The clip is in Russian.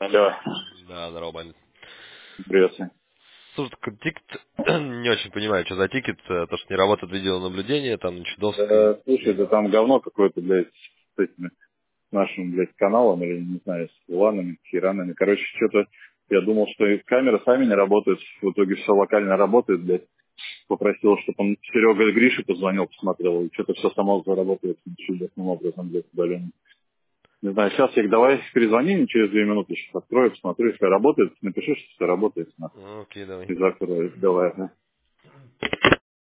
Алло, Да, здорово, Вань. приветствую. Слушай, такой тикет, не очень понимаю, что за тикет, то, что не работает видеонаблюдение, там, Чудовской. Слушай, да там говно какое-то, блядь, с этими нашим, блядь, каналом, или, не знаю, с ланами, херанами. Короче, что-то я думал, что и камеры сами не работают, в итоге все локально работает, блядь. Попросил, чтобы он Серега Грише позвонил, посмотрел, и что-то все само заработает чудесным образом, блядь, удаленно. Не знаю, сейчас я давай перезвони через 2 минуты, сейчас открою, посмотрю, если работает, напиши, что все работает, нахуй. Ну, окей, давай. И закрою, давай, ага.